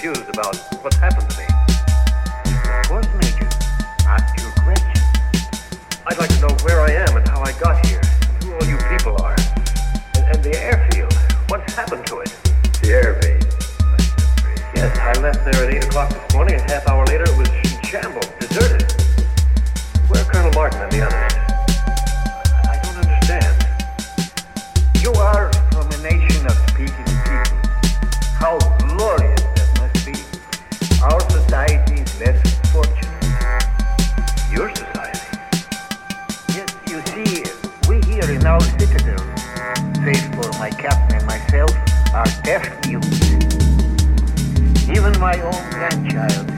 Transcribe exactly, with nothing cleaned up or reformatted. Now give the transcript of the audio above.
confused about what's happened to me. Of course, Major. Ask your question. I'd like to know where I am and how I got here, and who all you people are. And, and the airfield, what's happened to it? The airbase. Yes, I left there at eight o'clock this morning, and a half hour later it was in shambles, deserted. Where are Colonel Martin and the others? I don't understand. You are from a nation of speaking people. How glorious that must be. Our society is less fortunate. Your society? Yes, you see, we here in our citadel, save for my captain and myself, are deaf mutes. Even my own grandchild